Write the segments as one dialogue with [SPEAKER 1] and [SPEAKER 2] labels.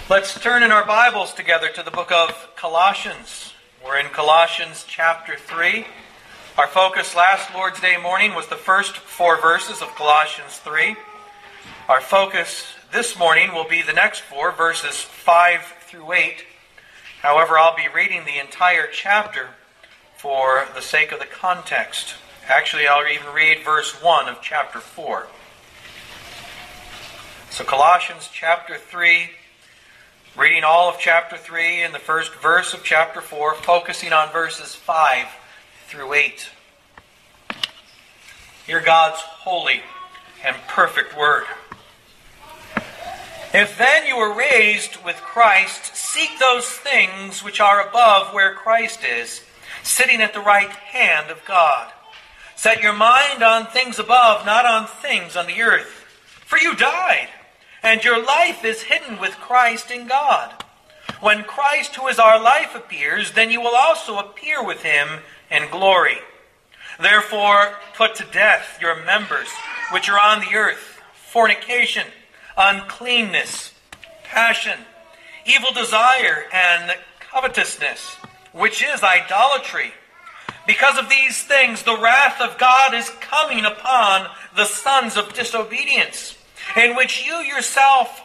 [SPEAKER 1] Let's turn in our Bibles together to the book of Colossians. We're in Colossians chapter 3. Our focus last Lord's Day morning was the first 4 verses of Colossians 3. Our focus this morning will be the next 4, verses 5 through 8. However, I'll be reading the entire chapter for the sake of the context. Actually, I'll even read verse 1 of chapter 4. So Colossians chapter 3, reading all of chapter 3 and the first verse of chapter 4, focusing on verses 5 through 8. Hear God's holy and perfect word. If then you were raised with Christ, seek those things which are above where Christ is, sitting at the right hand of God. Set your mind on things above, not on things on the earth. For you died, and your life is hidden with Christ in God. When Christ, who is our life, appears, then you will also appear with him in glory. Therefore, put to death your members which are on the earth: fornication, uncleanness, passion, evil desire, and covetousness, which is idolatry. Because of these things, the wrath of God is coming upon the sons of disobedience, in which you yourselves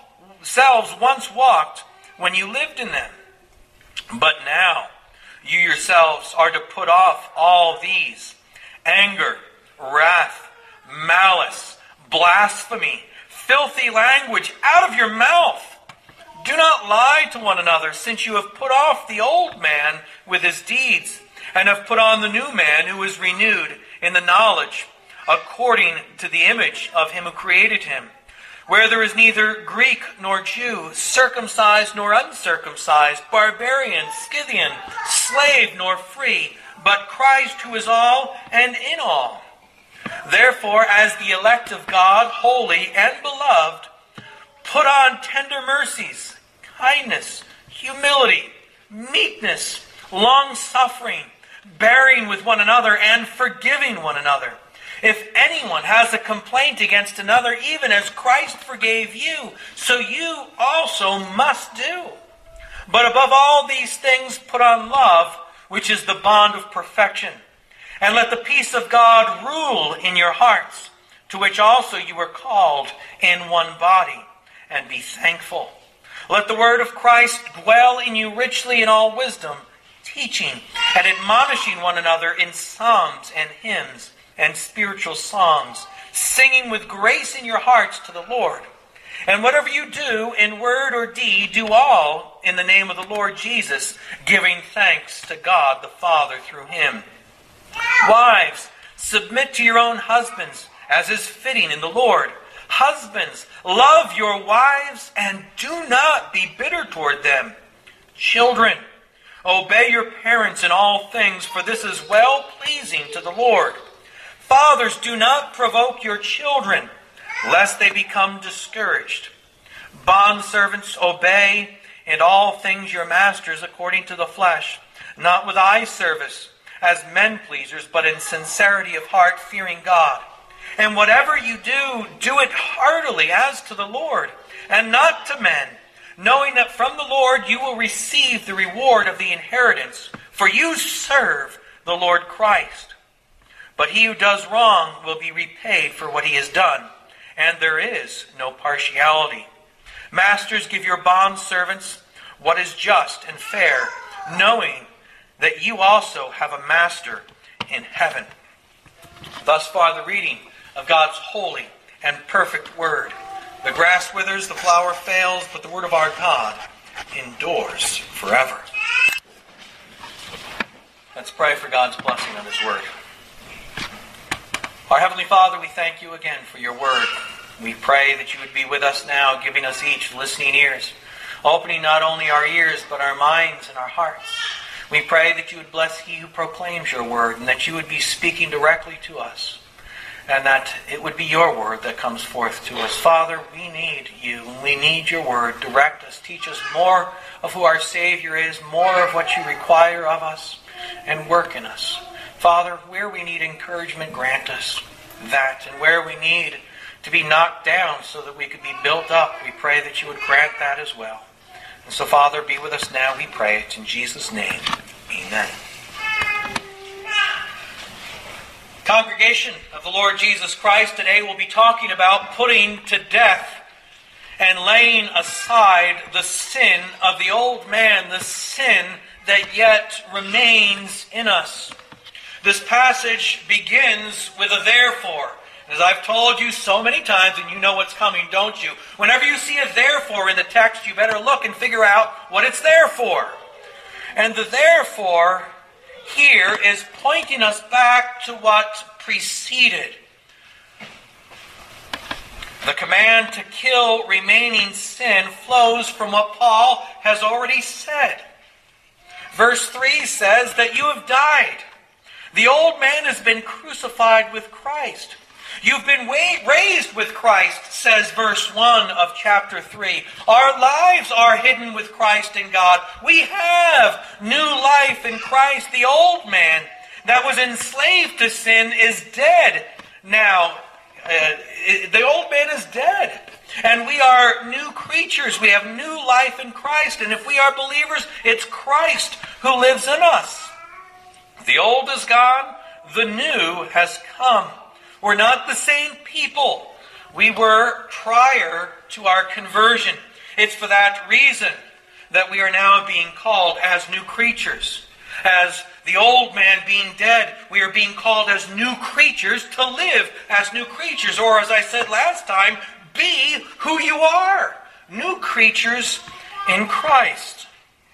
[SPEAKER 1] once walked when you lived in them. But now you yourselves are to put off all these: anger, wrath, malice, blasphemy, filthy language out of your mouth. Do not lie to one another, since you have put off the old man with his deeds, and have put on the new man, who is renewed in the knowledge according to the image of him who created him, where there is neither Greek nor Jew, circumcised nor uncircumcised, barbarian, Scythian, slave nor free, but Christ, who is all and in all. Therefore, as the elect of God, holy and beloved, put on tender mercies, kindness, humility, meekness, long-suffering, bearing with one another and forgiving one another. If anyone has a complaint against another, even as Christ forgave you, so you also must do. But above all these things, put on love, which is the bond of perfection. And let the peace of God rule in your hearts, to which also you were called in one body, and be thankful. Let the word of Christ dwell in you richly in all wisdom, teaching and admonishing one another in psalms and hymns and spiritual songs, singing with grace in your hearts to the Lord. And whatever you do in word or deed, do all in the name of the Lord Jesus, giving thanks to God the Father through him. Wives, submit to your own husbands, as is fitting in the Lord. Husbands, love your wives, and do not be bitter toward them. Children, obey your parents in all things, for this is well-pleasing to the Lord. Fathers, do not provoke your children, lest they become discouraged. Bondservants, obey in all things your masters according to the flesh, not with eye service as men pleasers, but in sincerity of heart, fearing God. And whatever you do, do it heartily as to the Lord, and not to men, knowing that from the Lord you will receive the reward of the inheritance, for you serve the Lord Christ. But he who does wrong will be repaid for what he has done, and there is no partiality. Masters, give your bondservants what is just and fair, knowing that you also have a master in heaven. Thus far the reading of God's holy and perfect word. The grass withers, the flower fails, but the word of our God endures forever. Let's pray for God's blessing on his word. Our Heavenly Father, we thank you again for your word. We pray that you would be with us now, giving us each listening ears, opening not only our ears, but our minds and our hearts. We pray that you would bless he who proclaims your word, and that you would be speaking directly to us, and that it would be your word that comes forth to us. Father, we need you, and we need your word. Direct us, teach us more of who our Savior is, more of what you require of us, and work in us. Father, where we need encouragement, grant us that. And where we need to be knocked down so that we could be built up, we pray that you would grant that as well. And so, Father, be with us now, we pray it in Jesus' name. Amen. Congregation of the Lord Jesus Christ, today we'll be talking about putting to death and laying aside the sin of the old man, the sin that yet remains in us. This passage begins with a therefore. As I've told you so many times, and you know what's coming, don't you? Whenever you see a therefore in the text, you better look and figure out what it's there for. And the therefore here is pointing us back to what preceded. The command to kill remaining sin flows from what Paul has already said. Verse 3 says that you have died. The old man has been crucified with Christ. You've been raised with Christ, says verse 1 of chapter 3. Our lives are hidden with Christ in God. We have new life in Christ. The old man that was enslaved to sin is dead. Now, the old man is dead. And we are new creatures. We have new life in Christ. And if we are believers, it's Christ who lives in us. The old is gone. The new has come. We're not the same people we were prior to our conversion. It's for that reason that we are now being called as new creatures. As the old man being dead, we are being called as new creatures to live as new creatures. Or as I said last time, be who you are. New creatures in Christ.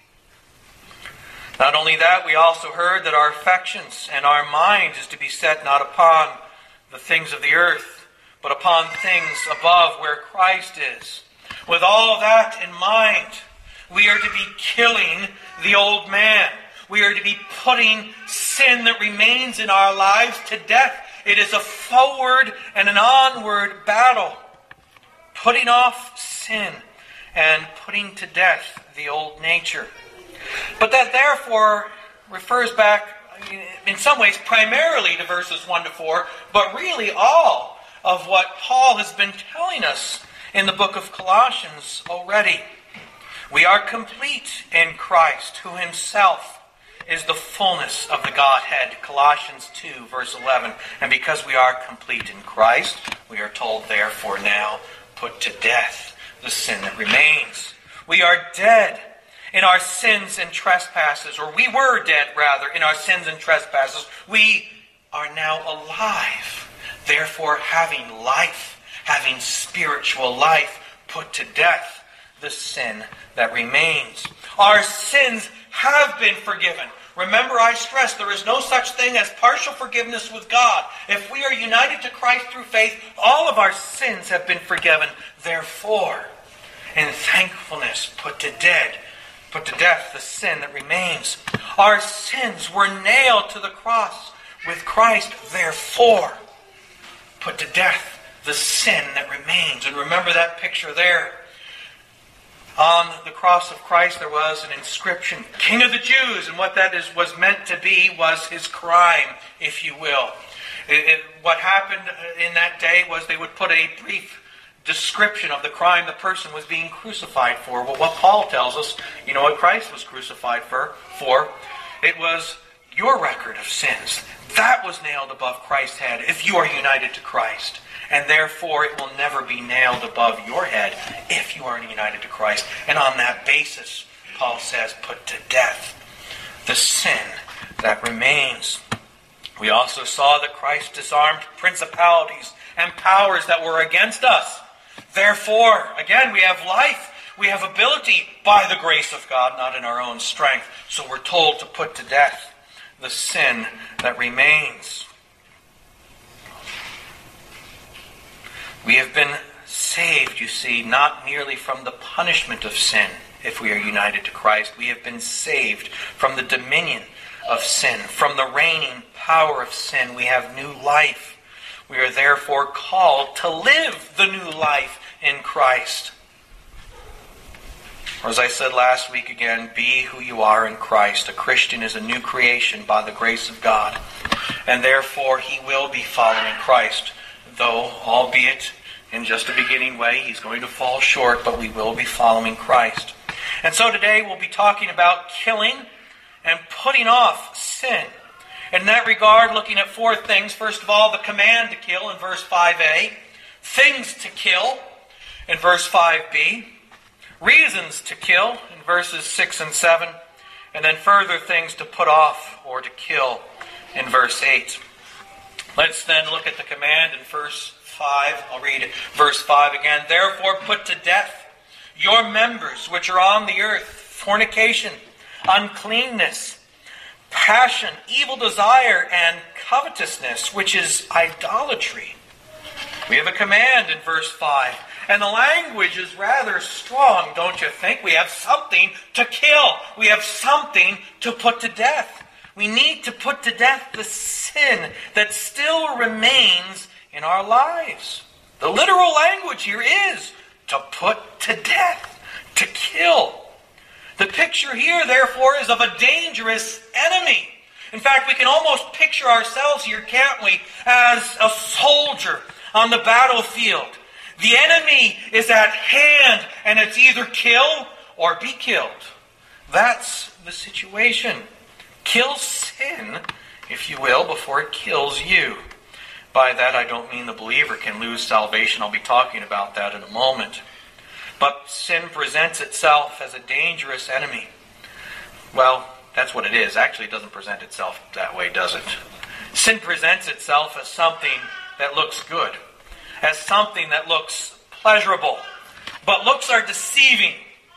[SPEAKER 1] Not only that, we also heard that our affections and our mind is to be set not upon the things of the earth, but upon things above where Christ is. With all that in mind, we are to be killing the old man. We are to be putting sin that remains in our lives to death. It is a forward and an onward battle. Putting off sin and putting to death the old nature. But that therefore refers back in some ways primarily to verses 1 to 4, but really all of what Paul has been telling us in the book of Colossians already. We are complete in Christ, who himself is the fullness of the Godhead. Colossians 2, verse 11. And because we are complete in Christ, we are told, therefore now, put to death the sin that remains. We are dead in our sins and trespasses, or we were dead, rather, in our sins and trespasses. We are now alive. Therefore, having life, having spiritual life, put to death the sin that remains. Our sins have been forgiven. Remember, I stress, there is no such thing as partial forgiveness with God. If we are united to Christ through faith, all of our sins have been forgiven. Therefore, in thankfulness, put to death the sin that remains. Our sins were nailed to the cross with Christ. Therefore, put to death the sin that remains. And remember that picture there. On the cross of Christ there was an inscription, King of the Jews. And what that was meant to be was his crime, if you will. What happened in that day was they would put a brief description of the crime the person was being crucified for. Well, what Paul tells us, you know what Christ was crucified for? It was your record of sins. That was nailed above Christ's head if you are united to Christ. And therefore it will never be nailed above your head if you are united to Christ. And on that basis, Paul says, put to death the sin that remains. We also saw that Christ disarmed principalities and powers that were against us. Therefore, again, we have life, we have ability by the grace of God, not in our own strength. So we're told to put to death the sin that remains. We have been saved, you see, not merely from the punishment of sin if we are united to Christ. We have been saved from the dominion of sin, from the reigning power of sin. We have new life. We are therefore called to live the new life in Christ. Or as I said last week again, be who you are in Christ. A Christian is a new creation by the grace of God. And therefore he will be following Christ. Though, albeit in just a beginning way, he's going to fall short, but we will be following Christ. And so today we'll be talking about killing and putting off sin. In that regard, looking at four things. First of all, the command to kill in verse 5a. Things to kill in verse 5b. Reasons to kill in verses 6 and 7. And then further things to put off or to kill in verse 8. Let's then look at the command in verse 5. I'll read it. Verse 5 again. Therefore put to death your members which are on the earth, fornication, uncleanness, passion, evil desire, and covetousness, which is idolatry. We have a command in verse 5. And the language is rather strong, don't you think? We have something to kill. We have something to put to death. We need to put to death the sin that still remains in our lives. The literal language here is to put to death, to kill. The picture here, therefore, is of a dangerous enemy. In fact, we can almost picture ourselves here, can't we, as a soldier on the battlefield. The enemy is at hand, and it's either kill or be killed. That's the situation. Kill sin, if you will, before it kills you. By that, I don't mean the believer can lose salvation. I'll be talking about that in a moment. But sin presents itself as a dangerous enemy. Well, that's what it is. Actually, it doesn't present itself that way, does it? Sin presents itself as something that looks good, as something that looks pleasurable. But looks are deceiving.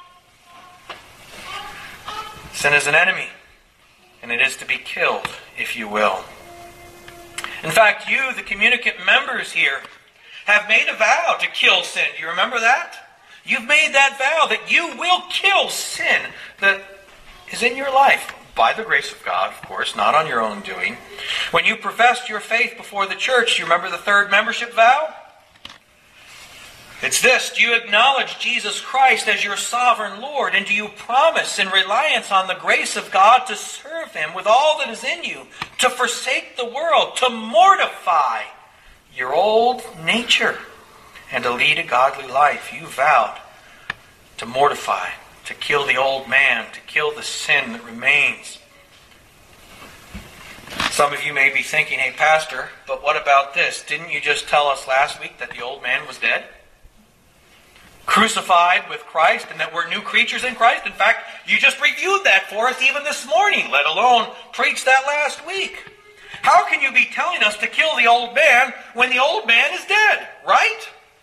[SPEAKER 1] Sin is an enemy, and it is to be killed, if you will. In fact, you, the communicant members here, have made a vow to kill sin. Do you remember that? You've made that vow that you will kill sin that is in your life. By the grace of God, of course, not on your own doing. When you professed your faith before the church, do you remember the third membership vow? It's this: do you acknowledge Jesus Christ as your sovereign Lord? And do you promise, in reliance on the grace of God, to serve Him with all that is in you, to forsake the world, to mortify your old nature, and to lead a godly life? You vowed to mortify, to kill the old man, to kill the sin that remains. Some of you may be thinking, hey, Pastor, but what about this? Didn't you just tell us last week that the old man was dead? Crucified with Christ, and that we're new creatures in Christ? In fact, you just reviewed that for us even this morning, let alone preached that last week. How can you be telling us to kill the old man when the old man is dead, right?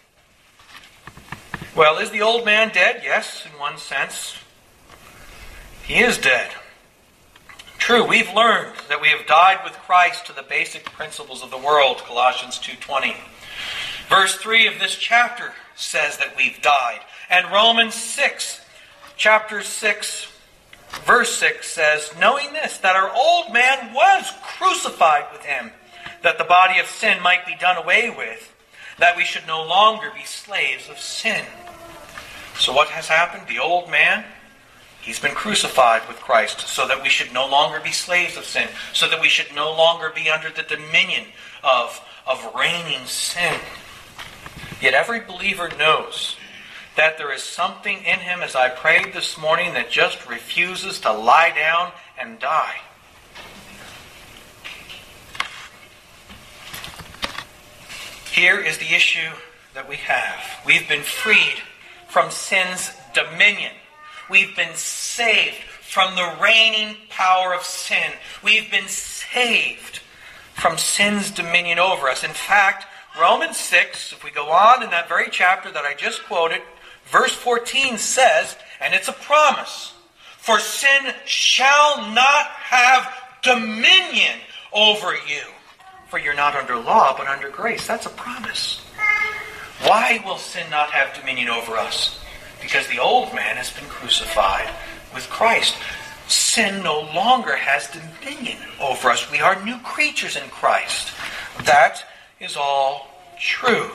[SPEAKER 1] Well, is the old man dead? Yes, in one sense. He is dead. True, we've learned that we have died with Christ to the basic principles of the world, Colossians 2:20. Verse 3 of this chapter says that we've died. And Romans 6, chapter 6, verse 6 says, knowing this, that our old man was crucified with Him, that the body of sin might be done away with, that we should no longer be slaves of sin. So what has happened? The old man, he's been crucified with Christ so that we should no longer be slaves of sin, so that we should no longer be under the dominion of reigning sin. Yet every believer knows that there is something in him, as I prayed this morning, that just refuses to lie down and die. Here is the issue that we have. We've been freed from sin's dominion. We've been saved from the reigning power of sin. We've been saved from sin's dominion over us. In fact, Romans 6, if we go on in that very chapter that I just quoted, verse 14 says, and it's a promise, for sin shall not have dominion over you. For you're not under law, but under grace. That's a promise. Why will sin not have dominion over us? Because the old man has been crucified with Christ. Sin no longer has dominion over us. We are new creatures in Christ. That is all true.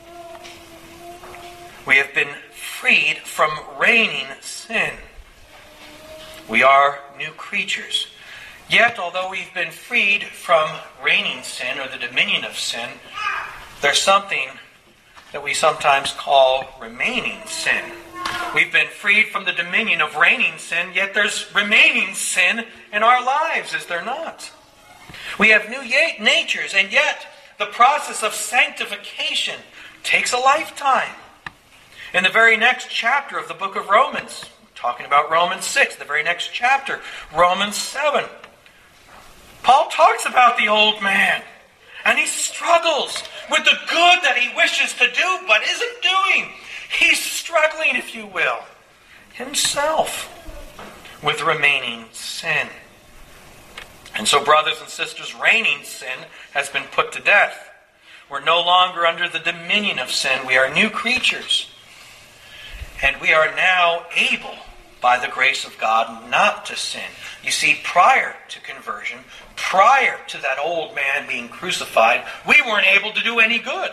[SPEAKER 1] We have been freed from reigning sin. We are new creatures. Yet, although we've been freed from reigning sin or the dominion of sin, there's something that we sometimes call remaining sin. We've been freed from the dominion of reigning sin, yet there's remaining sin in our lives, is there not? We have new natures, and yet the process of sanctification takes a lifetime. In the very next chapter of the book of Romans, talking about Romans 6, the very next chapter, Romans 7, Paul talks about the old man, and he struggles with the good that he wishes to do but isn't doing. He's struggling, if you will, himself with remaining sin. And so, brothers and sisters, reigning sin has been put to death. We're no longer under the dominion of sin. We are new creatures. And we are now able, by the grace of God, not to sin. You see, prior to conversion, prior to that old man being crucified, we weren't able to do any good.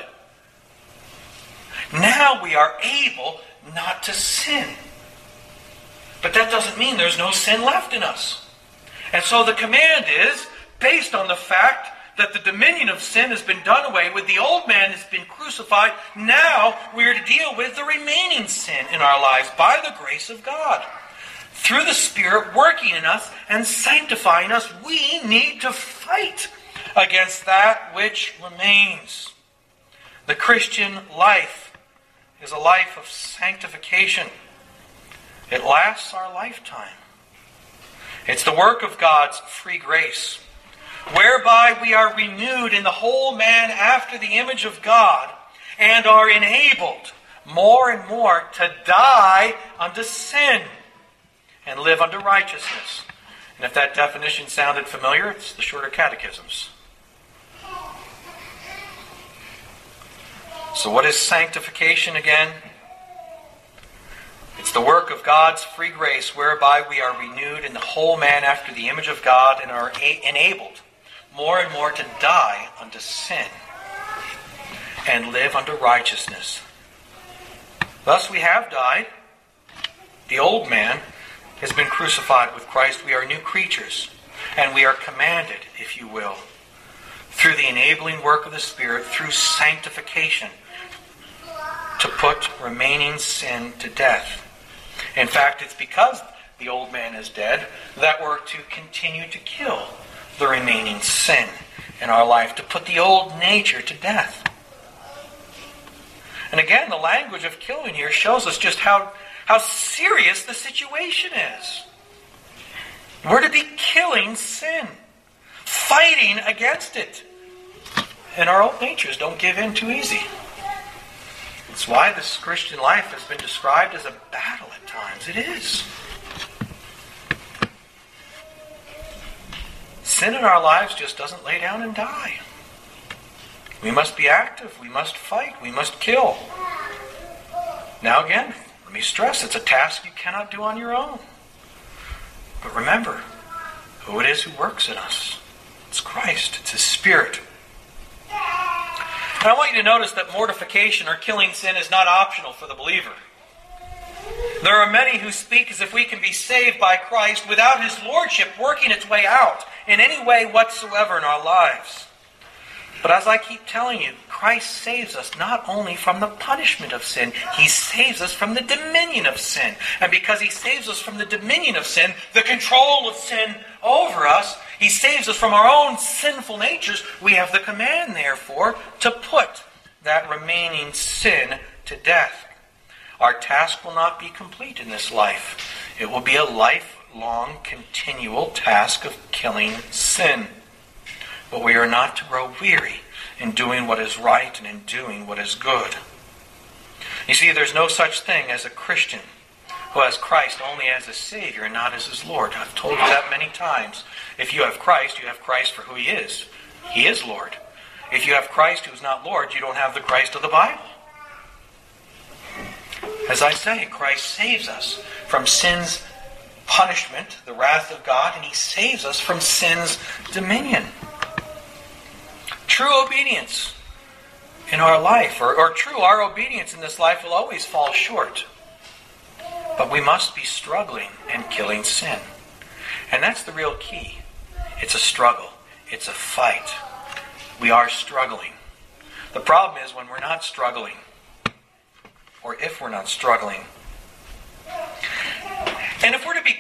[SPEAKER 1] Now we are able not to sin. But that doesn't mean there's no sin left in us. And so the command is, based on the fact that the dominion of sin has been done away with, the old man has been crucified, now we are to deal with the remaining sin in our lives by the grace of God. Through the Spirit working in us and sanctifying us, we need to fight against that which remains. The Christian life is a life of sanctification. It lasts our lifetime. It's the work of God's free grace, whereby we are renewed in the whole man after the image of God and are enabled more and more to die unto sin and live unto righteousness. And if that definition sounded familiar, it's the shorter catechisms. So what is sanctification again? It's the work of God's free grace whereby we are renewed in the whole man after the image of God and are enabled more and more to die unto sin and live unto righteousness. Thus we have died. The old man has been crucified with Christ. We are new creatures, and we are commanded, if you will, through the enabling work of the Spirit, through sanctification, to put remaining sin to death. In fact, it's because the old man is dead that we're to continue to kill the remaining sin in our life, to put the old nature to death. And again, the language of killing here shows us just how serious the situation is. We're to be killing sin, fighting against it. And our old natures don't give in too easy. It's why this Christian life has been described as a battle at times. It is. Sin in our lives just doesn't lay down and die. We must be active. We must fight. We must kill. Now again, let me stress, it's a task you cannot do on your own. But remember who it is who works in us. It's Christ. It's His Spirit. And I want you to notice that mortification or killing sin is not optional for the believer. There are many who speak as if we can be saved by Christ without His Lordship working its way out in any way whatsoever in our lives. But as I keep telling you, Christ saves us not only from the punishment of sin, He saves us from the dominion of sin. And because He saves us from the dominion of sin, the control of sin over us, He saves us from our own sinful natures, we have the command, therefore, to put that remaining sin to death. Our task will not be complete in this life. It will be a lifelong, continual task of killing sin. But we are not to grow weary in doing what is right and in doing what is good. You see, there's no such thing as a Christian who has Christ only as a Savior and not as his Lord. I've told you that many times. If you have Christ for who He is. He is Lord. If you have Christ who is not Lord, you don't have the Christ of the Bible. As I say, Christ saves us from sin's punishment, the wrath of God, and He saves us from sin's dominion. True obedience in our life, or our obedience in this life will always fall short. But we must be struggling and killing sin. And that's the real key. It's a struggle. It's a fight. We are struggling. The problem is when we're not struggling, or if we're not struggling,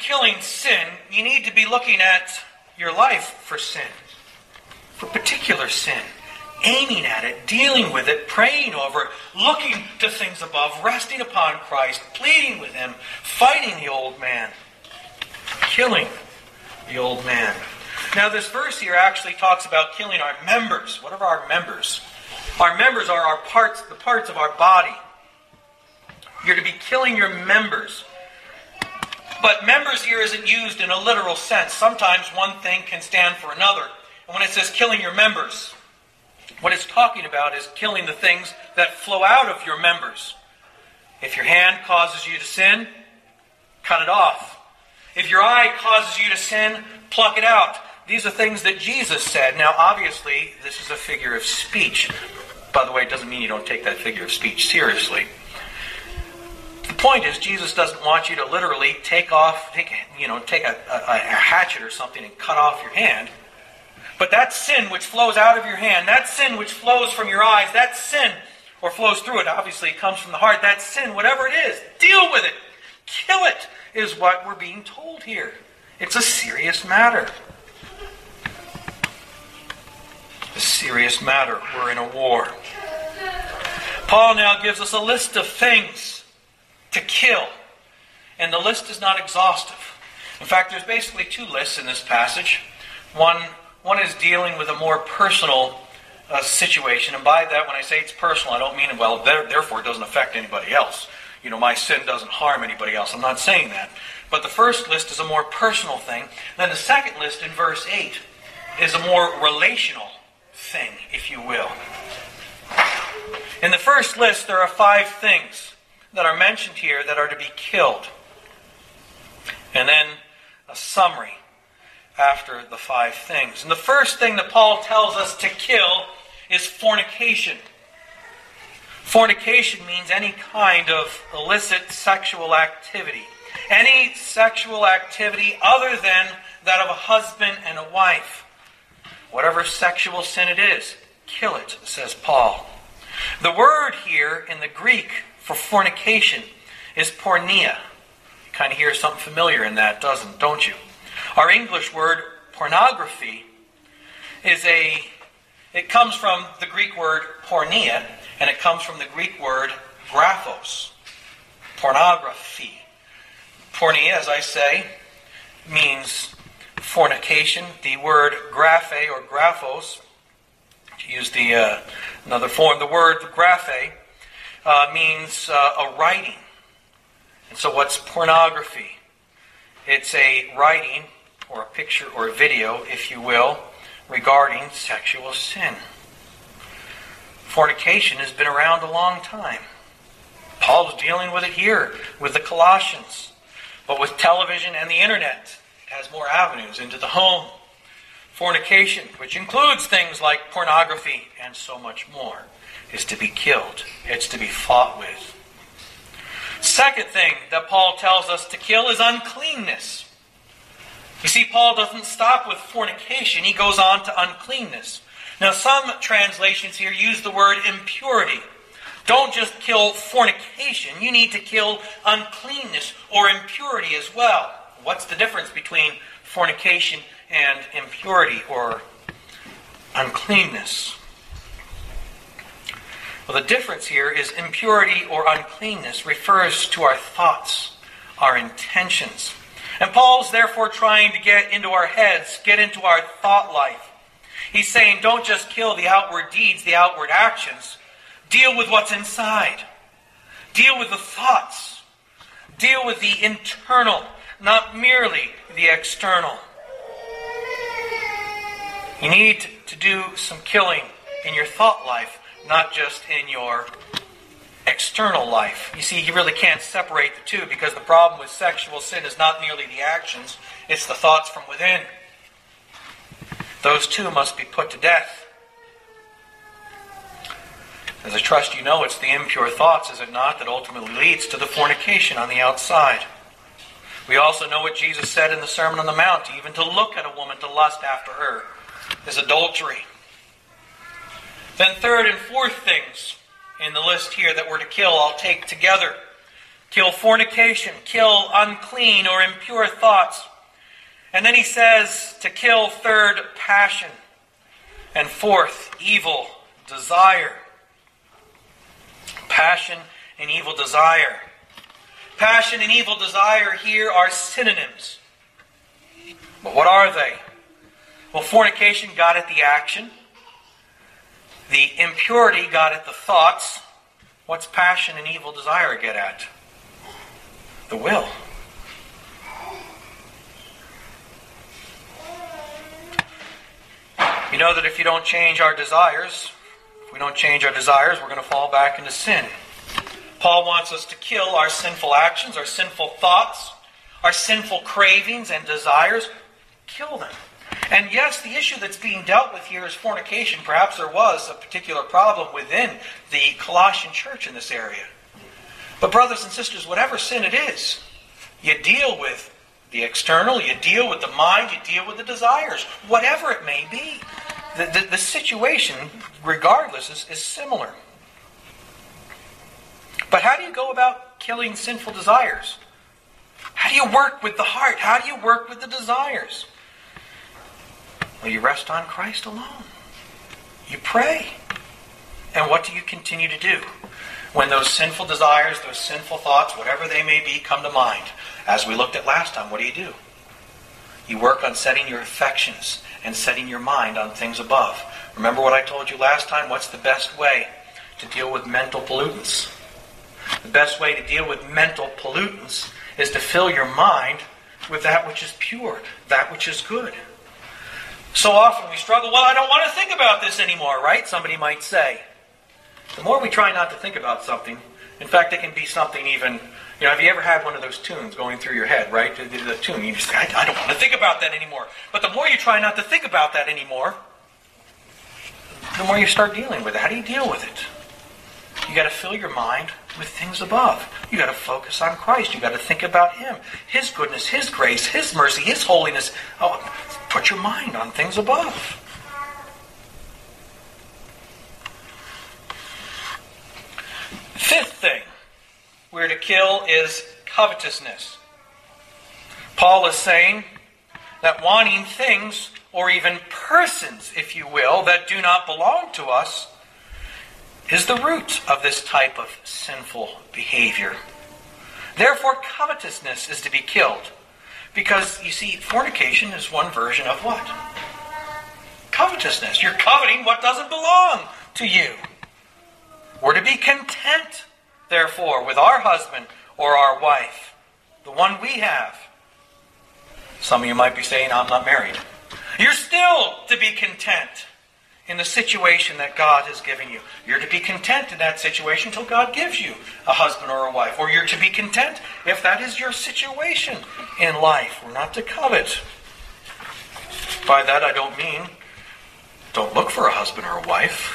[SPEAKER 1] killing sin, you need to be looking at your life for sin, for particular sin, aiming at it, dealing with it, praying over it, looking to things above, resting upon Christ, pleading with Him, fighting the old man, killing the old man. Now this verse here actually talks about killing our members. What are our members? Our members are our parts, the parts of our body. You're to be killing your members. But members here isn't used in a literal sense. Sometimes one thing can stand for another. And when it says killing your members, what it's talking about is killing the things that flow out of your members. If your hand causes you to sin, cut it off. If your eye causes you to sin, pluck it out. These are things that Jesus said. Now, obviously, this is a figure of speech. By the way, it doesn't mean you don't take that figure of speech seriously. The point is, Jesus doesn't want you to literally take a hatchet or something and cut off your hand. But that sin which flows out of your hand, that sin which flows from your eyes, that sin, or flows through it, obviously it comes from the heart, that sin, whatever it is, deal with it. Kill it, is what we're being told here. It's a serious matter. A serious matter. We're in a war. Paul now gives us a list of things to kill. And the list is not exhaustive. In fact, there's basically two lists in this passage. One is dealing with a more personal situation. And by that, when I say it's personal, I don't mean, well, therefore it doesn't affect anybody else. You know, my sin doesn't harm anybody else. I'm not saying that. But the first list is a more personal thing. Then the second list in verse 8 is a more relational thing, if you will. In the first list, there are 5 things that are mentioned here that are to be killed. And then a summary after the 5 things. And the first thing that Paul tells us to kill is fornication. Fornication means any kind of illicit sexual activity. Any sexual activity other than that of a husband and a wife. Whatever sexual sin it is, kill it, says Paul. The word here in the Greek for fornication is porneia. You kind of hear something familiar in that, don't you? Our English word pornography it comes from the Greek word porneia, and it comes from the Greek word graphos. Pornography. Porneia, as I say, means fornication. The word graphe or graphos, to use another form, the word graphe means a writing. And so what's pornography? It's a writing or a picture or a video, if you will, regarding sexual sin. Fornication has been around a long time. Paul's dealing with it here with the Colossians. But with television and the internet, it has more avenues into the home. Fornication, which includes things like pornography and so much more, is to be killed. It's to be fought with. Second thing that Paul tells us to kill is uncleanness. You see, Paul doesn't stop with fornication. He goes on to uncleanness. Now, some translations here use the word impurity. Don't just kill fornication. You need to kill uncleanness or impurity as well. What's the difference between fornication and impurity or uncleanness? Well, the difference here is impurity or uncleanness refers to our thoughts, our intentions. And Paul's therefore trying to get into our heads, get into our thought life. He's saying, don't just kill the outward deeds, the outward actions. Deal with what's inside. Deal with the thoughts. Deal with the internal, not merely the external. You need to do some killing in your thought life, not just in your external life. You see, you really can't separate the two, because the problem with sexual sin is not merely the actions, it's the thoughts from within. Those two must be put to death. As I trust you know, it's the impure thoughts, is it not, that ultimately leads to the fornication on the outside. We also know what Jesus said in the Sermon on the Mount, even to look at a woman to lust after her is adultery. Then third and fourth things in the list here that we're to kill, I'll take together. kill fornication, kill unclean or impure thoughts. And then he says to kill, third, passion. And fourth, evil desire. Passion and evil desire. Passion and evil desire here are synonyms. But what are they? Well, fornication got at the action. The impurity got at the thoughts. What's passion and evil desire get at? The will. You know that if you don't change our desires, if we don't change our desires, we're going to fall back into sin. Paul wants us to kill our sinful actions, our sinful thoughts, our sinful cravings and desires. Kill them. And yes, the issue that's being dealt with here is fornication. Perhaps there was a particular problem within the Colossian church in this area. But brothers and sisters, whatever sin it is, you deal with the external, you deal with the mind, you deal with the desires, whatever it may be. The situation, regardless, is similar. But how do you go about killing sinful desires? How do you work with the heart? How do you work with the desires? Well, you rest on Christ alone. You pray. And what do you continue to do? When those sinful desires, those sinful thoughts, whatever they may be, come to mind. As we looked at last time, what do? You work on setting your affections and setting your mind on things above. Remember what I told you last time? What's the best way to deal with mental pollutants? The best way to deal with mental pollutants is to fill your mind with that which is pure, that which is good. So often we struggle, well, I don't want to think about this anymore, right? Somebody might say. The more we try not to think about something, in fact, it can be something even, have you ever had one of those tunes going through your head, right? The tune, you just say, I don't want to think about that anymore. But the more you try not to think about that anymore, the more you start dealing with it. How do you deal with it? You got to fill your mind with things above. You got to focus on Christ. You got to think about Him, His goodness, His grace, His mercy, His holiness. Oh, put your mind on things above. Fifth thing we're to kill is covetousness. Paul is saying that wanting things, or even persons, if you will, that do not belong to us, is the root of this type of sinful behavior. Therefore, covetousness is to be killed. Because, you see, fornication is one version of what? Covetousness. You're coveting what doesn't belong to you. We're to be content, therefore, with our husband or our wife, the one we have. Some of you might be saying, I'm not married. You're still to be content in the situation that God has given you. You're to be content in that situation until God gives you a husband or a wife. Or you're to be content if that is your situation in life. We're not to covet. By that I don't mean don't look for a husband or a wife.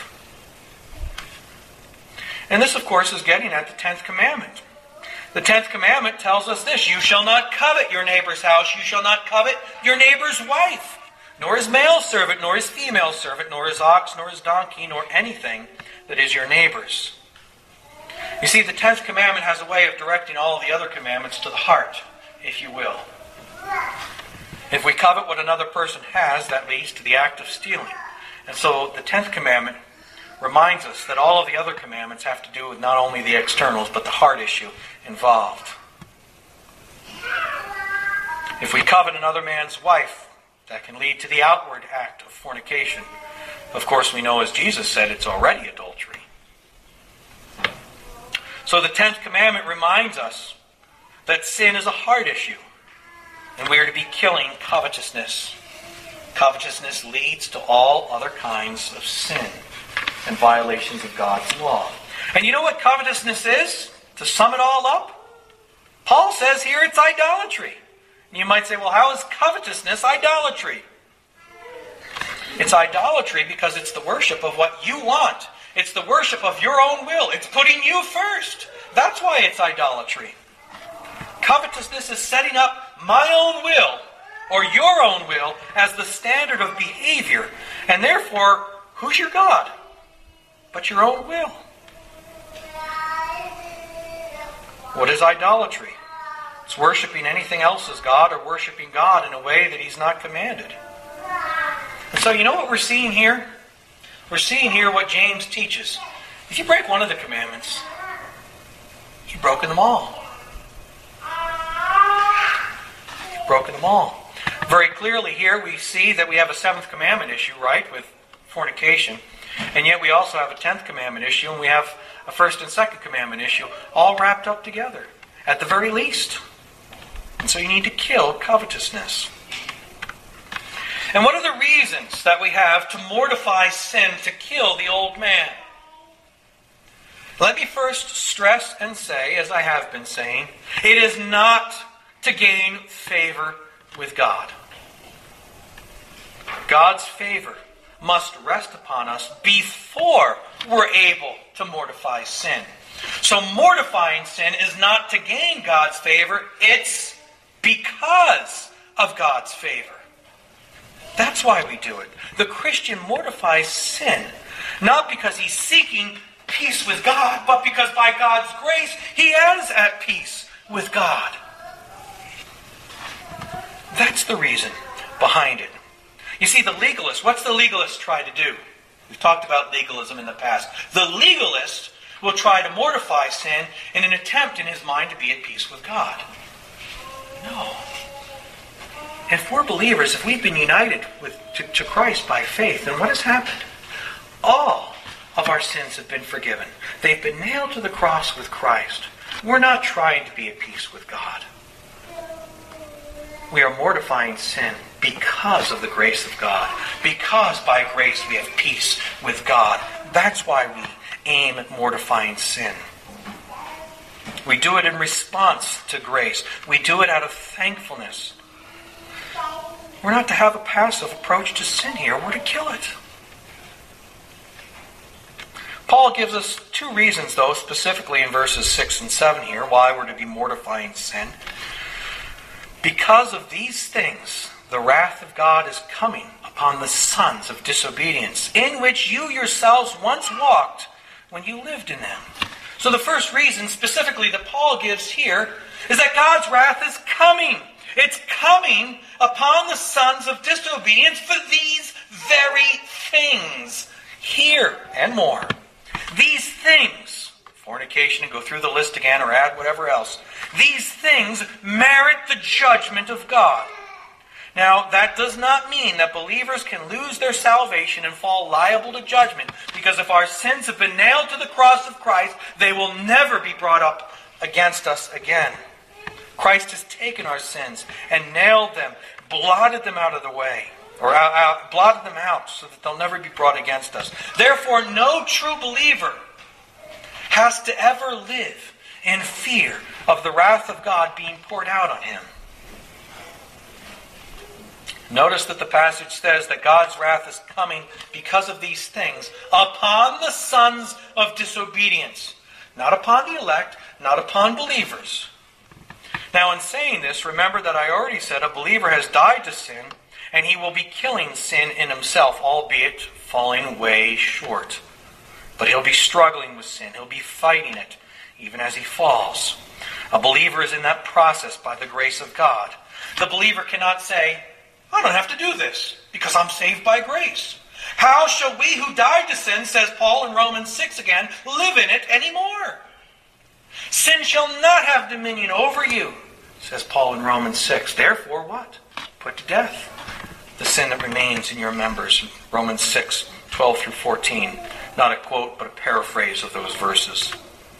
[SPEAKER 1] And this, of course, is getting at the 10th commandment. The 10th commandment tells us this: you shall not covet your neighbor's house, you shall not covet your neighbor's wife, nor his male servant, nor his female servant, nor his ox, nor his donkey, nor anything that is your neighbor's. You see, the 10th commandment has a way of directing all of the other commandments to the heart, if you will. If we covet what another person has, that leads to the act of stealing. And so the 10th commandment reminds us that all of the other commandments have to do with not only the externals, but the heart issue involved. If we covet another man's wife, that can lead to the outward act of fornication. Of course, we know, as Jesus said, it's already adultery. So the 10th commandment reminds us that sin is a heart issue, and we are to be killing covetousness. Covetousness leads to all other kinds of sin and violations of God's law. And you know what covetousness is? To sum it all up, Paul says here it's idolatry. And you might say, well, how is covetousness idolatry? It's idolatry because it's the worship of what you want. It's the worship of your own will. It's putting you first. That's why it's idolatry. Covetousness is setting up my own will, or your own will, as the standard of behavior. And therefore, who's your God? But your own will. What is idolatry? It's worshiping anything else as God or worshiping God in a way that He's not commanded. And so you know what we're seeing here? We're seeing here what James teaches. If you break one of the commandments, you've broken them all. You've broken them all. Very clearly here we see that we have a seventh commandment issue, right, with fornication. And yet we also have a 10th commandment issue, and we have a first and second commandment issue, all wrapped up together, at the very least. And so you need to kill covetousness. And what are the reasons that we have to mortify sin, to kill the old man? Let me first stress and say, as I have been saying, it is not to gain favor with God. God's favor must rest upon us before we're able to mortify sin. So mortifying sin is not to gain God's favor, it's because of God's favor. That's why we do it. The Christian mortifies sin, not because he's seeking peace with God, but because by God's grace he is at peace with God. That's the reason behind it. You see, the legalist, what's the legalist try to do? We've talked about legalism in the past. The legalist will try to mortify sin in an attempt in his mind to be at peace with God. No. If we're believers, if we've been united to Christ by faith, then what has happened? All of our sins have been forgiven. They've been nailed to the cross with Christ. We're not trying to be at peace with God. We are mortifying sin because of the grace of God. Because by grace we have peace with God. That's why we aim at mortifying sin. We do it in response to grace. We do it out of thankfulness. We're not to have a passive approach to sin here. We're to kill it. Paul gives us two reasons, though, specifically in verses 6 and 7 here, why we're to be mortifying sin. Because of these things, the wrath of God is coming upon the sons of disobedience, in which you yourselves once walked when you lived in them. So the first reason, specifically, that Paul gives here, is that God's wrath is coming. It's coming upon the sons of disobedience for these very things. Here and more. These things, fornication, and go through the list again or add whatever else. These things merit the judgment of God. Now, that does not mean that believers can lose their salvation and fall liable to judgment, because if our sins have been nailed to the cross of Christ, they will never be brought up against us again. Christ has taken our sins and nailed them, blotted them out of the way, or blotted them out so that they'll never be brought against us. Therefore, no true believer has to ever live in fear of the wrath of God being poured out on him. Notice that the passage says that God's wrath is coming because of these things upon the sons of disobedience. Not upon the elect, not upon believers. Now, in saying this, remember that I already said a believer has died to sin, and he will be killing sin in himself, albeit falling way short. But he'll be struggling with sin. He'll be fighting it, even as he falls. A believer is in that process by the grace of God. The believer cannot say, I don't have to do this, because I'm saved by grace. How shall we who died to sin, says Paul in Romans 6 again, live in it anymore? Sin shall not have dominion over you, says Paul in Romans 6. Therefore, what? Put to death the sin that remains in your members. Romans 6, 12 through 14. Not a quote, but a paraphrase of those verses.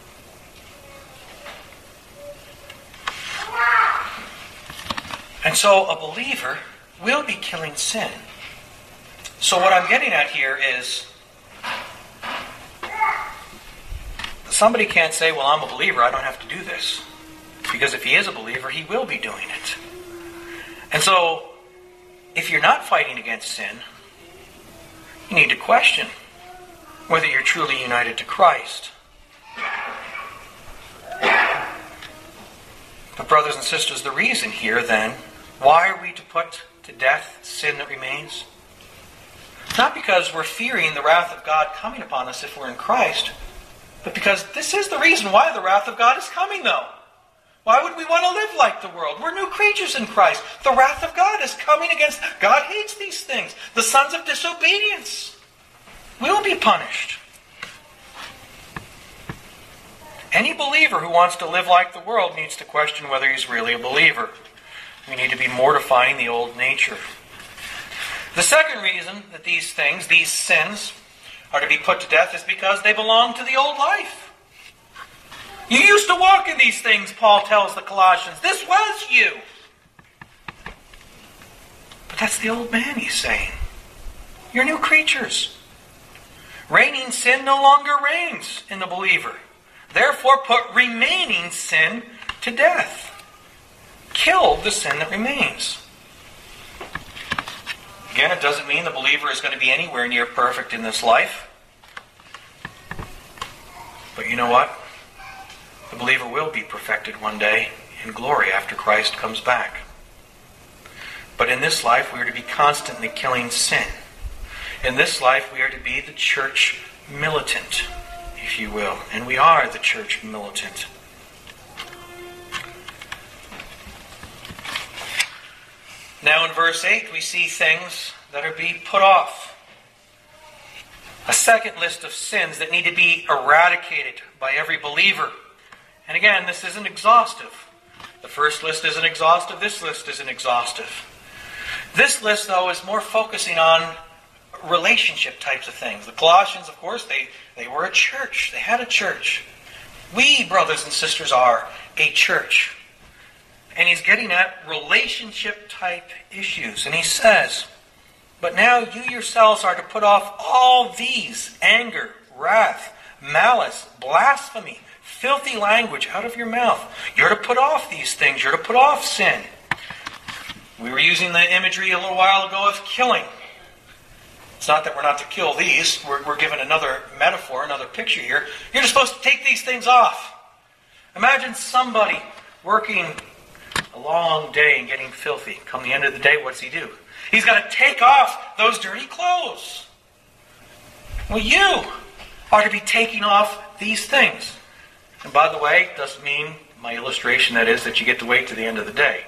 [SPEAKER 1] And so a believer will be killing sin. So what I'm getting at here is, somebody can't say, well, I'm a believer, I don't have to do this. Because if he is a believer, he will be doing it. And so, if you're not fighting against sin, you need to question whether you're truly united to Christ. But brothers and sisters, the reason here then, why are we to put to death sin that remains? Not because we're fearing the wrath of God coming upon us if we're in Christ, but because this is the reason why the wrath of God is coming, though. Why would we want to live like the world? We're new creatures in Christ. The wrath of God is coming against. God hates these things. The sons of disobedience will be punished. Any believer who wants to live like the world needs to question whether he's really a believer. We need to be mortifying the old nature. The second reason that these things, these sins, are to be put to death is because they belong to the old life. You used to walk in these things, Paul tells the Colossians. This was you. But that's the old man, he's saying. You're new creatures. Reigning sin no longer reigns in the believer. Therefore, put remaining sin to death. Kill the sin that remains. Again, it doesn't mean the believer is going to be anywhere near perfect in this life. But you know what? The believer will be perfected one day in glory after Christ comes back. But in this life, we are to be constantly killing sin. In this life, we are to be the church militant, if you will. And we are the church militant. Now in verse 8, we see things that are being put off. A second list of sins that need to be eradicated by every believer. And again, this isn't exhaustive. The first list isn't exhaustive. This list isn't exhaustive. This list, though, is more focusing on relationship types of things. The Colossians, of course, they were a church. They had a church. We, brothers and sisters, are a church. And he's getting at relationship type issues. And he says, but now you yourselves are to put off all these: anger, wrath, malice, blasphemy, filthy language out of your mouth. You're to put off these things. You're to put off sin. We were using the imagery a little while ago of killing. It's not that we're not to kill these. We're given another metaphor, another picture here. You're just supposed to take these things off. Imagine somebody working a long day and getting filthy. Come the end of the day, what's he do? He's got to take off those dirty clothes. Well, you are to be taking off these things. And by the way, it doesn't mean, my illustration that is, that you get to wait to the end of the day.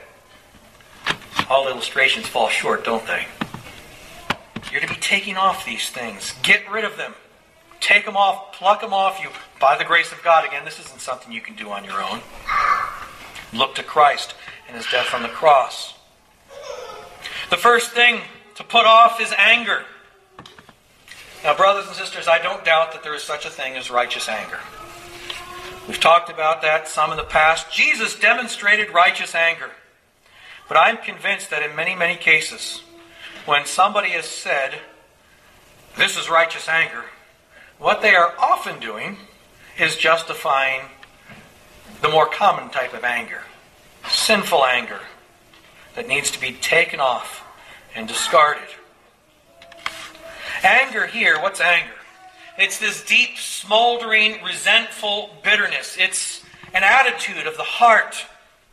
[SPEAKER 1] All illustrations fall short, don't they? You're to be taking off these things. Get rid of them. Take them off. Pluck them off you. By the grace of God. Again, this isn't something you can do on your own. Look to Christ and His death on the cross. The first thing to put off is anger. Now, brothers and sisters, I don't doubt that there is such a thing as righteous anger. We've talked about that some in the past. Jesus demonstrated righteous anger. But I'm convinced that in many, many cases, when somebody has said, this is righteous anger, what they are often doing is justifying the more common type of anger. Sinful anger that needs to be taken off and discarded. Anger here, what's anger? It's this deep, smoldering, resentful bitterness. It's an attitude of the heart.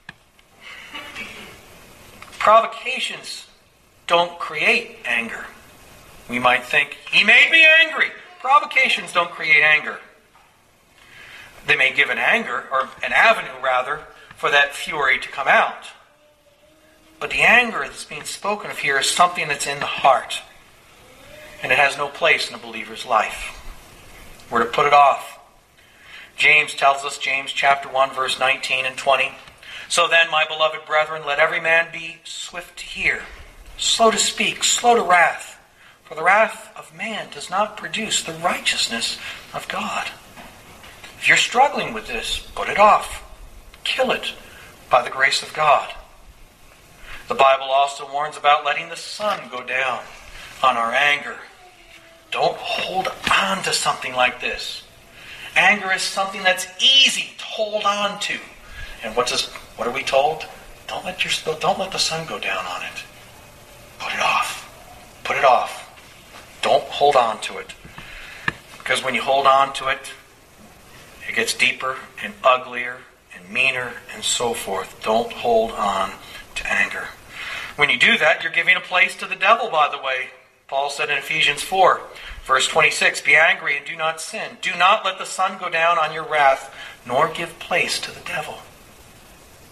[SPEAKER 1] Provocations don't create anger. We might think, he made me angry. Provocations don't create anger. They may give an anger, or an avenue rather, for that fury to come out. But the anger that's being spoken of here is something that's in the heart. And it has no place in a believer's life. We're to put it off. James tells us, James chapter 1, verse 19 and 20. So then, my beloved brethren, let every man be swift to hear, slow to speak, slow to wrath. For the wrath of man does not produce the righteousness of God. If you're struggling with this, put it off. Kill it by the grace of God. The Bible also warns about letting the sun go down on our anger. Don't hold on to something like this. Anger is something that's easy to hold on to. And what are we told? Don't let the sun go down on it. Put it off. Put it off. Don't hold on to it. Because when you hold on to it, it gets deeper and uglier and meaner and so forth. Don't hold on to anger. When you do that, you're giving a place to the devil, by the way. Paul said in Ephesians 4, verse 26, be angry and do not sin. Do not let the sun go down on your wrath, nor give place to the devil.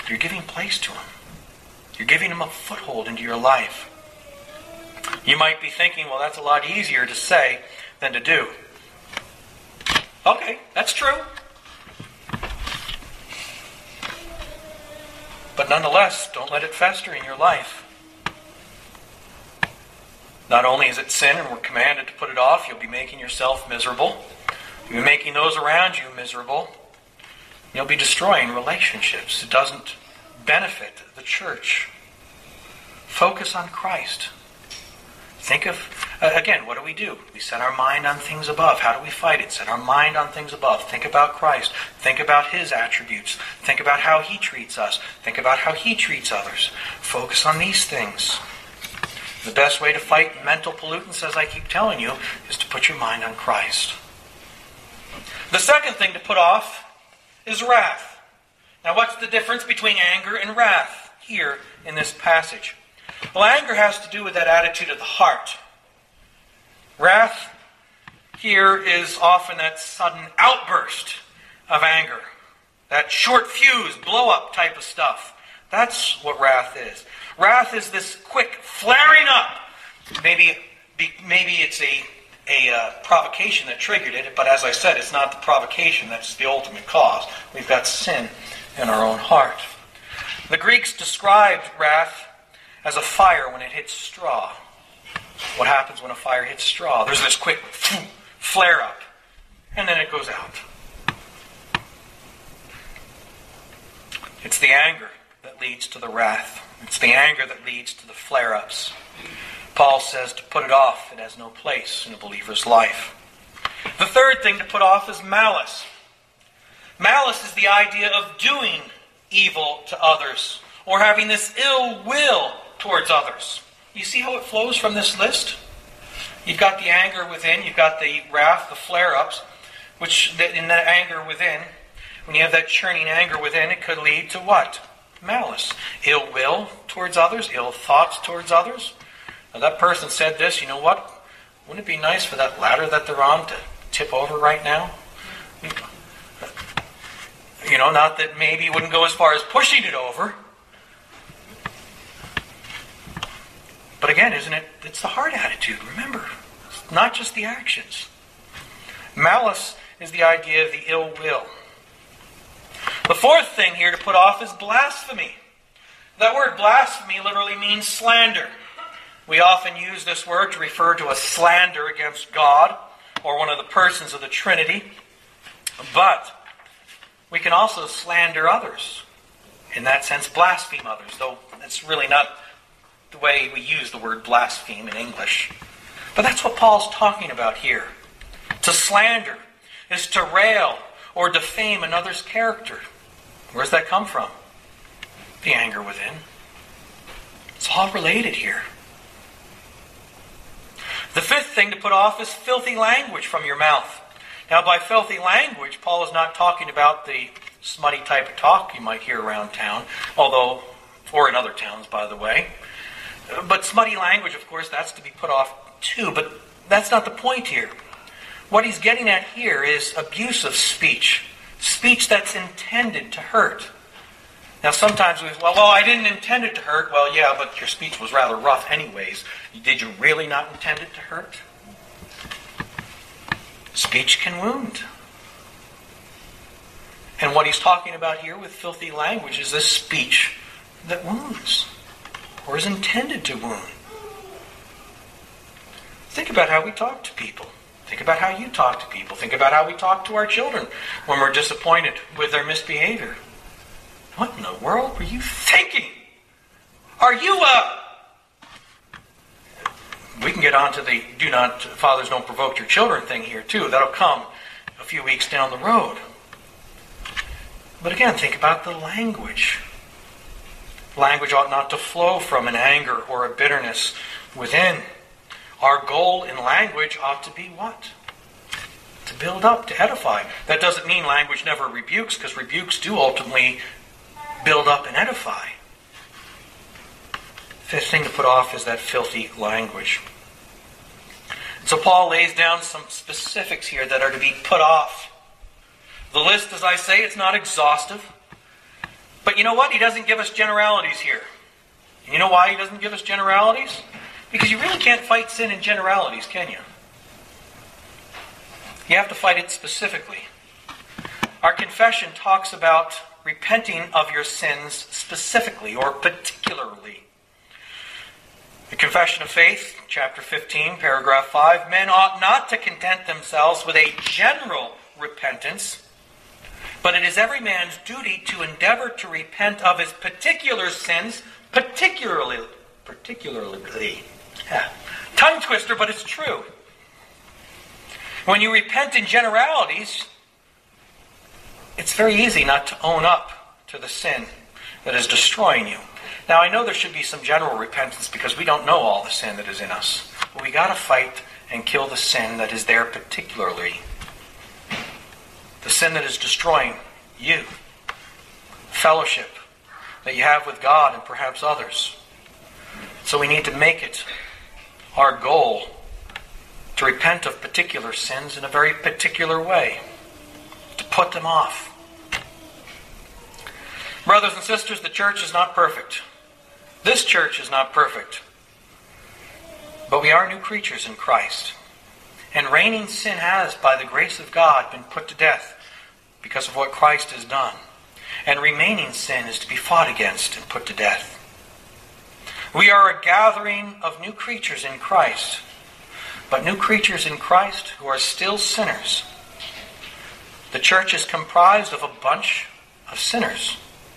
[SPEAKER 1] You're giving place to him. You're giving him a foothold into your life. You might be thinking, well, that's a lot easier to say than to do. Okay, that's true. But nonetheless, don't let it fester in your life. Not only is it sin and we're commanded to put it off, you'll be making yourself miserable. You'll be making those around you miserable. You'll be destroying relationships. It doesn't benefit the church. Focus on Christ. Think of, again, what do? We set our mind on things above. How do we fight it? Set our mind on things above. Think about Christ. Think about His attributes. Think about how He treats us. Think about how He treats others. Focus on these things. The best way to fight mental pollutants, as I keep telling you, is to put your mind on Christ. The second thing to put off is wrath. Now, what's the difference between anger and wrath here in this passage? Well, anger has to do with that attitude of the heart. Wrath here is often that sudden outburst of anger. That short fuse, blow-up type of stuff. That's what wrath is. Wrath is this quick flaring up. Maybe it's a provocation that triggered it, but as I said, it's not the provocation that's the ultimate cause. We've got sin in our own heart. The Greeks described wrath as a fire when it hits straw. What happens when a fire hits straw? There's this quick flare up, and then it goes out. It's the anger that leads to the wrath. It's the anger that leads to the flare-ups. Paul says to put it off. It has no place in a believer's life. The third thing to put off is malice. Malice is the idea of doing evil to others or having this ill will towards others. You see how it flows from this list? You've got the anger within, you've got the wrath, the flare-ups, which in that anger within, when you have that churning anger within, it could lead to what? Malice. Ill will towards others, ill thoughts towards others. Now that person said this, you know what? Wouldn't it be nice for that ladder that they're on to tip over right now? You know, not that maybe you wouldn't go as far as pushing it over. But again, isn't it? It's the heart attitude, remember. It's not just the actions. Malice is the idea of the ill will. The fourth thing here to put off is blasphemy. That word blasphemy literally means slander. We often use this word to refer to a slander against God or one of the persons of the Trinity. But we can also slander others. In that sense, blaspheme others, though that's really not the way we use the word blaspheme in English. But that's what Paul's talking about here. To slander is to rail or defame another's character. Where does that come from? The anger within. It's all related here. The fifth thing to put off is filthy language from your mouth. Now, by filthy language, Paul is not talking about the smutty type of talk you might hear around town, or in other towns, by the way. But smutty language, of course, that's to be put off too, but that's not the point here. What he's getting at here is abusive speech. Speech that's intended to hurt. Now sometimes we say, well, I didn't intend it to hurt. Well, yeah, but your speech was rather rough anyways. Did you really not intend it to hurt? Speech can wound. And what he's talking about here with filthy language is this speech that wounds, or is intended to wound. Think about how we talk to people. Think about how you talk to people. Think about how we talk to our children when we're disappointed with their misbehavior. What in the world were you thinking? Are you We can get on to the fathers don't provoke your children thing here too. That'll come a few weeks down the road. But again, think about the language. Language ought not to flow from an anger or a bitterness within. Our goal in language ought to be what? To build up, to edify. That doesn't mean language never rebukes, because rebukes do ultimately build up and edify. Fifth thing to put off is that filthy language. So Paul lays down some specifics here that are to be put off. The list, as I say, it's not exhaustive. But you know what? He doesn't give us generalities here. And you know why he doesn't give us generalities? Because you really can't fight sin in generalities, can you? You have to fight it specifically. Our confession talks about repenting of your sins specifically or particularly. The Confession of Faith, chapter 15, paragraph 5, men ought not to content themselves with a general repentance, but it is every man's duty to endeavor to repent of his particular sins, particularly. Tongue twister, but it's true. When you repent in generalities, it's very easy not to own up to the sin that is destroying you. Now, I know there should be some general repentance because we don't know all the sin that is in us. But we got to fight and kill the sin that is there particularly. The sin that is destroying you. Fellowship that you have with God and perhaps others. So we need to make it our goal to repent of particular sins in a very particular way. To put them off. Brothers and sisters, the church is not perfect. This church is not perfect. But we are new creatures in Christ. And reigning sin has, by the grace of God, been put to death because of what Christ has done. And remaining sin is to be fought against and put to death. We are a gathering of new creatures in Christ. But new creatures in Christ who are still sinners. The church is comprised of a bunch of sinners.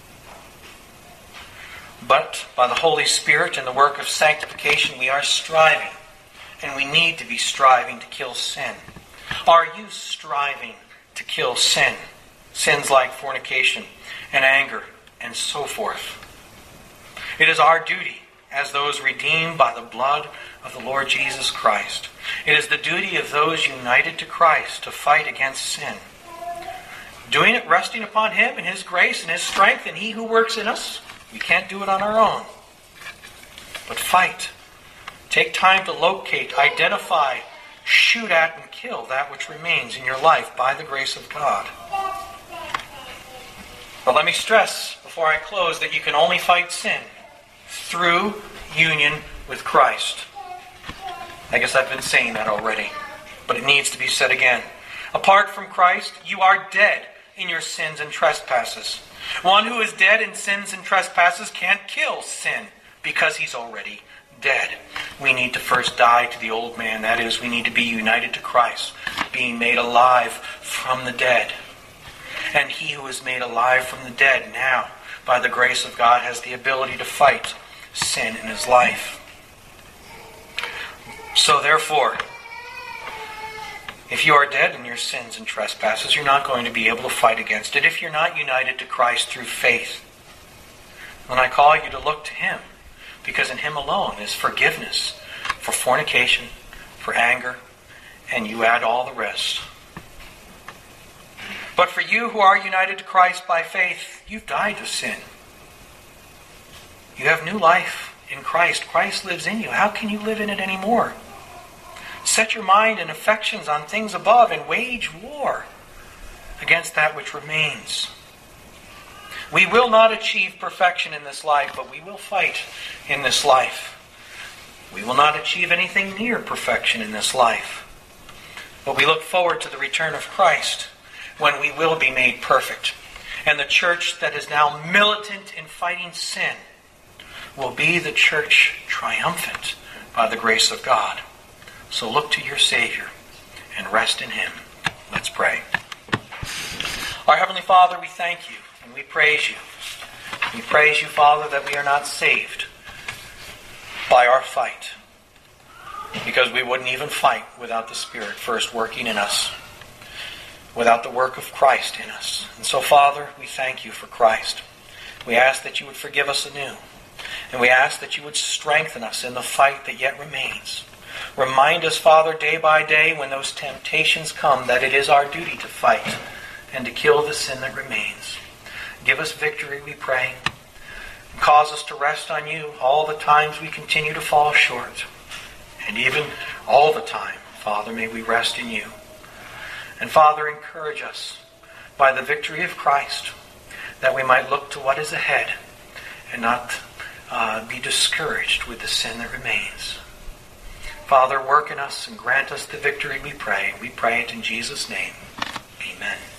[SPEAKER 1] But by the Holy Spirit and the work of sanctification, we are striving. And we need to be striving to kill sin. Are you striving to kill sin? Sins like fornication and anger and so forth. It is our duty as those redeemed by the blood of the Lord Jesus Christ. It is the duty of those united to Christ to fight against sin. Doing it resting upon Him and His grace and His strength and He who works in us. We can't do it on our own. But fight. Take time to locate, identify, shoot at, and kill that which remains in your life by the grace of God. But let me stress before I close that you can only fight sin through union with Christ. I guess I've been saying that already, but it needs to be said again. Apart from Christ, you are dead in your sins and trespasses. One who is dead in sins and trespasses can't kill sin because he's already dead. We need to first die to the old man. That is, we need to be united to Christ, being made alive from the dead. And he who is made alive from the dead now, by the grace of God, has the ability to fight sin in his life. So therefore, if you are dead in your sins and trespasses, you're not going to be able to fight against it if you're not united to Christ through faith. And I call you to look to Him, because in Him alone is forgiveness for fornication, for anger, and you add all the rest. But for you who are united to Christ by faith, you've died to sin. You have new life in Christ. Christ lives in you. How can you live in it anymore? Set your mind and affections on things above and wage war against that which remains. We will not achieve perfection in this life, but we will fight in this life. We will not achieve anything near perfection in this life. But we look forward to the return of Christ when we will be made perfect. And the church that is now militant in fighting sin will be the church triumphant by the grace of God. So look to your Savior and rest in Him. Let's pray. Our Heavenly Father, we thank you and we praise you. We praise you, Father, that we are not saved by our fight, because we wouldn't even fight without the Spirit first working in us, without the work of Christ in us. And so, Father, we thank you for Christ. We ask that you would forgive us anew, and we ask that you would strengthen us in the fight that yet remains. Remind us, Father, day by day when those temptations come, that it is our duty to fight and to kill the sin that remains. Give us victory, we pray. Cause us to rest on you all the times we continue to fall short. And even all the time, Father, may we rest in you. And Father, encourage us by the victory of Christ, that we might look to what is ahead and not be discouraged with the sin that remains. Father, work in us and grant us the victory, we pray. We pray it in Jesus' name. Amen.